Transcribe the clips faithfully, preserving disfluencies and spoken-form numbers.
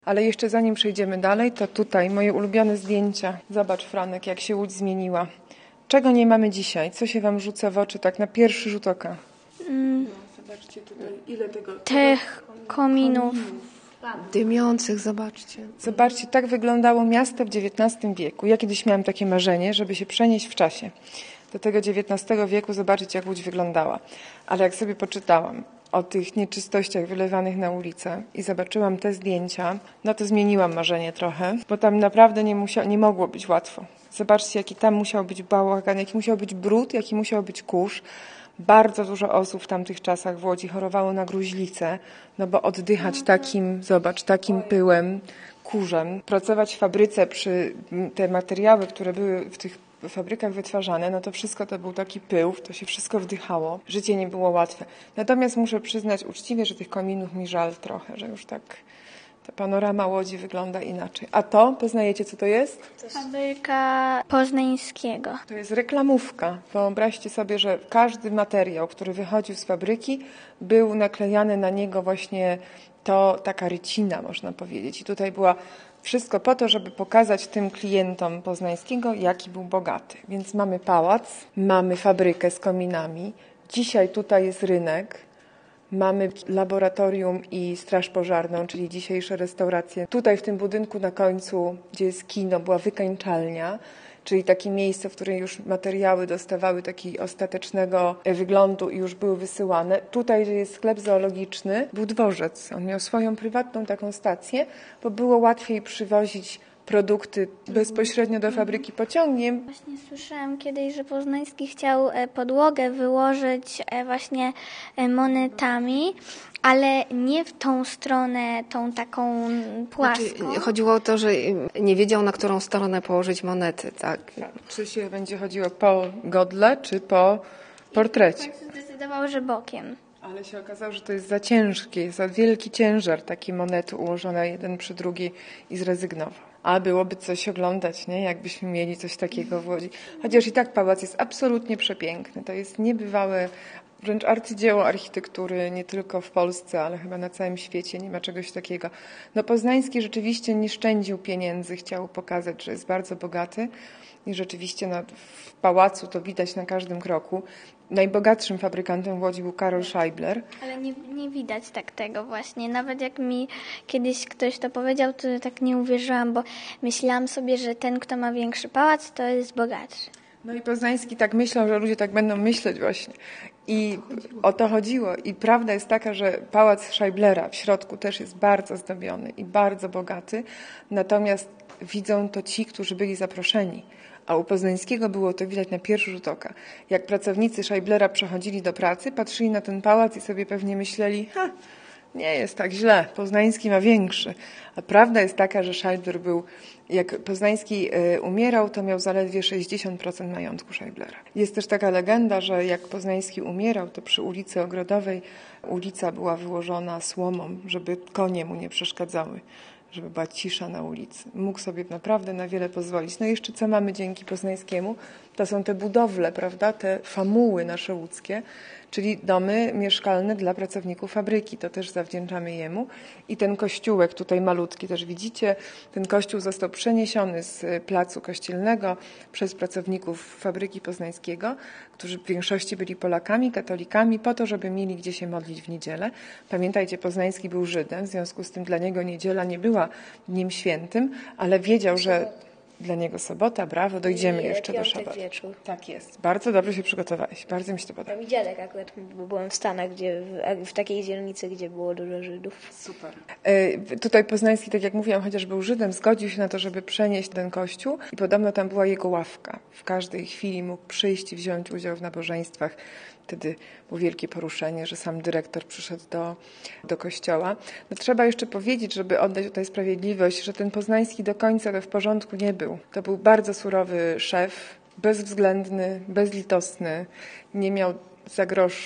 Ale jeszcze zanim przejdziemy dalej, to tutaj moje ulubione zdjęcia. Zobacz, Franek, jak się Łódź zmieniła. Czego nie mamy dzisiaj? Co się wam rzuca w oczy tak na pierwszy rzut oka? Mm. No, zobaczcie tutaj, ile tego... Tych kominów. Dymiących, zobaczcie. Zobaczcie, tak wyglądało miasto w dziewiętnastym wieku. Ja kiedyś miałam takie marzenie, żeby się przenieść w czasie do tego dziewiętnastego wieku, zobaczyć, jak Łódź wyglądała. Ale jak sobie poczytałam o tych nieczystościach wylewanych na ulicę i zobaczyłam te zdjęcia, no to zmieniłam marzenie trochę, bo tam naprawdę nie, musiał, nie mogło być łatwo. Zobaczcie, jaki tam musiał być bałagan, jaki musiał być brud, jaki musiał być kurz. Bardzo dużo osób w tamtych czasach w Łodzi chorowało na gruźlicę, no bo oddychać takim, zobacz, takim pyłem, kurzem, pracować w fabryce przy te materiały, które były w tych w fabrykach wytwarzane, no to wszystko to był taki pył, to się wszystko wdychało. Życie nie było łatwe. Natomiast muszę przyznać uczciwie, że tych kominów mi żal trochę, że już tak ta panorama Łodzi wygląda inaczej. A to, poznajecie, co to jest? Fabryka Poznańskiego. To jest reklamówka. Wyobraźcie sobie, że każdy materiał, który wychodził z fabryki, był naklejany na niego właśnie to taka rycina, można powiedzieć. I tutaj była wszystko po to, żeby pokazać tym klientom Poznańskiego, jaki był bogaty. Więc mamy pałac, mamy fabrykę z kominami. Dzisiaj tutaj jest rynek. Mamy laboratorium i straż pożarną, czyli dzisiejsze restauracje. Tutaj w tym budynku na końcu, gdzie jest kino, była wykańczalnia, czyli takie miejsce, w którym już materiały dostawały takiego ostatecznego wyglądu i już były wysyłane. Tutaj, gdzie jest sklep zoologiczny, był dworzec. On miał swoją prywatną taką stację, bo było łatwiej przywozić produkty bezpośrednio do fabryki pociągiem. Właśnie słyszałam kiedyś, że Poznański chciał podłogę wyłożyć właśnie monetami, ale nie w tą stronę, tą taką płaską. Znaczy, chodziło o to, że nie wiedział, na którą stronę położyć monety, tak? Czy się będzie chodziło po godle, czy po portrecie? I zdecydował, że bokiem. Ale się okazało, że to jest za ciężkie, za wielki ciężar, takie monety ułożone jeden przy drugiej i zrezygnował. A byłoby coś oglądać, nie? Jakbyśmy mieli coś takiego w Łodzi. Chociaż i tak pałac jest absolutnie przepiękny. To jest niebywałe, wręcz arcydzieło architektury, nie tylko w Polsce, ale chyba na całym świecie. Nie ma czegoś takiego. No Poznański rzeczywiście nie szczędził pieniędzy, chciał pokazać, że jest bardzo bogaty. I rzeczywiście no, w pałacu to widać na każdym kroku. Najbogatszym fabrykantem w Łodzi był Karol Scheibler. Ale nie, nie widać tak tego właśnie. Nawet jak mi kiedyś ktoś to powiedział, to tak nie uwierzyłam, bo myślałam sobie, że ten, kto ma większy pałac, to jest bogatszy. No i Poznański tak myślał, że ludzie tak będą myśleć właśnie. I o to chodziło. I prawda jest taka, że pałac Scheiblera w środku też jest bardzo zdobiony i bardzo bogaty. Natomiast widzą to ci, którzy byli zaproszeni. A u Poznańskiego było to widać na pierwszy rzut oka. Jak pracownicy Scheiblera przechodzili do pracy, patrzyli na ten pałac i sobie pewnie myśleli, ha, nie jest tak źle, Poznański ma większy. A prawda jest taka, że Scheibler był, jak Poznański y, umierał, to miał zaledwie sześćdziesiąt procent majątku Scheiblera. Jest też taka legenda, że jak Poznański umierał, to przy ulicy Ogrodowej ulica była wyłożona słomą, żeby konie mu nie przeszkadzały, żeby była cisza na ulicy. Mógł sobie naprawdę na wiele pozwolić. No i jeszcze co mamy dzięki Poznańskiemu, to są te budowle, prawda, te famuły nasze łódzkie, czyli domy mieszkalne dla pracowników fabryki. To też zawdzięczamy jemu. I ten kościółek tutaj malutki, też widzicie, ten kościół został przeniesiony z placu kościelnego przez pracowników fabryki Poznańskiego, którzy w większości byli Polakami, katolikami, po to, żeby mieli gdzie się modlić w niedzielę. Pamiętajcie, Poznański był Żydem, w związku z tym dla niego niedziela nie była dniem świętym, ale wiedział, że dla niego sobota, brawo, dojdziemy jeszcze do szabatu. Wieczór. Tak jest. Bardzo dobrze się przygotowałeś. Bardzo mi się to podoba. Tam i dziadek akurat, bo byłem w Stanach, gdzie w, w takiej dzielnicy, gdzie było dużo Żydów. Super. E, tutaj Poznański, tak jak mówiłam, chociaż był Żydem, zgodził się na to, żeby przenieść ten kościół i podobno tam była jego ławka. W każdej chwili mógł przyjść i wziąć udział w nabożeństwach. Wtedy było wielkie poruszenie, że sam dyrektor przyszedł do, do kościoła. No, trzeba jeszcze powiedzieć, żeby oddać tutaj sprawiedliwość, że ten Poznański do końca to w porządku nie był. To był bardzo surowy szef, bezwzględny, bezlitosny, nie miał za grosz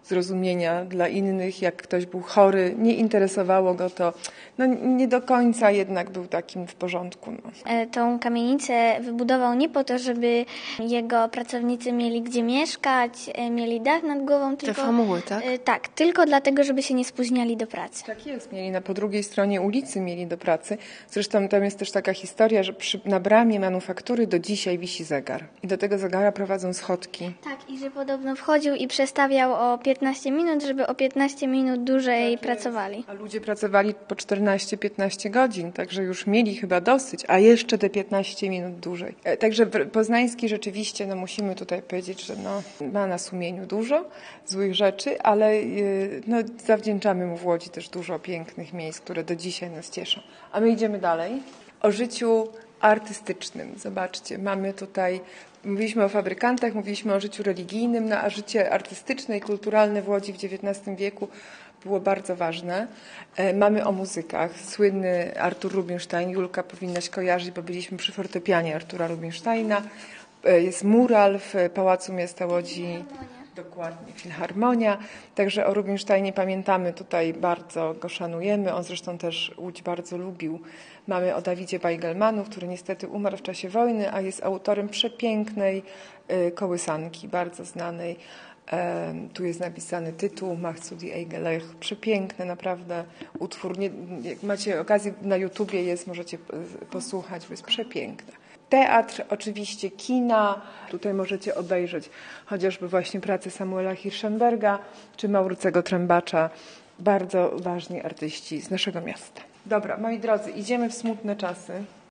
zrozumienia dla innych. Jak ktoś był chory, nie interesowało go to. No, nie do końca jednak był takim w porządku. No. E, Tą kamienicę wybudował nie po to, żeby jego pracownicy mieli gdzie mieszkać, e, mieli dach nad głową, Te tylko... famuły, tak? e, Tak, tylko dlatego, żeby się nie spóźniali do pracy. Tak jest, mieli na po drugiej stronie ulicy, mieli do pracy. Zresztą tam jest też taka historia, że przy, na bramie manufaktury do dzisiaj wisi zegar. I do tego zegara prowadzą schodki. Tak, i że podobno wchodził i przestawiał o piętnaście minut, żeby o piętnaście minut dłużej pracowali. A ludzie pracowali po czternaście piętnaście godzin, także już mieli chyba dosyć, a jeszcze te piętnaście minut dłużej. E, Także w- Poznański rzeczywiście, no musimy tutaj powiedzieć, że no, ma na sumieniu dużo złych rzeczy, ale e, no, zawdzięczamy mu w Łodzi też dużo pięknych miejsc, które do dzisiaj nas cieszą. A my idziemy dalej. O życiu artystycznym. Zobaczcie, mamy tutaj, mówiliśmy o fabrykantach, mówiliśmy o życiu religijnym, no a życie artystyczne i kulturalne w Łodzi w dziewiętnastym wieku było bardzo ważne. E, Mamy o muzykach. Słynny Artur Rubinstein, Julka powinnaś kojarzyć, bo byliśmy przy fortepianie Artura Rubinsteina. E, Jest mural w Pałacu Miasta Łodzi. Dokładnie, Filharmonia. Także o Rubinsteinie pamiętamy tutaj, bardzo go szanujemy. On zresztą też Łódź bardzo lubił. Mamy o Dawidzie Bajgelmanu, który niestety umarł w czasie wojny, a jest autorem przepięknej y, kołysanki, bardzo znanej. E, tu jest napisany tytuł Macht zu die Eigelech. Przepiękny naprawdę utwór. Nie, jak macie okazję, na YouTubie jest, możecie y, posłuchać, bo jest przepiękne. Teatr, oczywiście kina. Tutaj możecie obejrzeć chociażby właśnie pracę Samuela Hirschenberga czy Maurycego Trębacza. Bardzo ważni artyści z naszego miasta. Dobra, moi drodzy, idziemy w smutne czasy.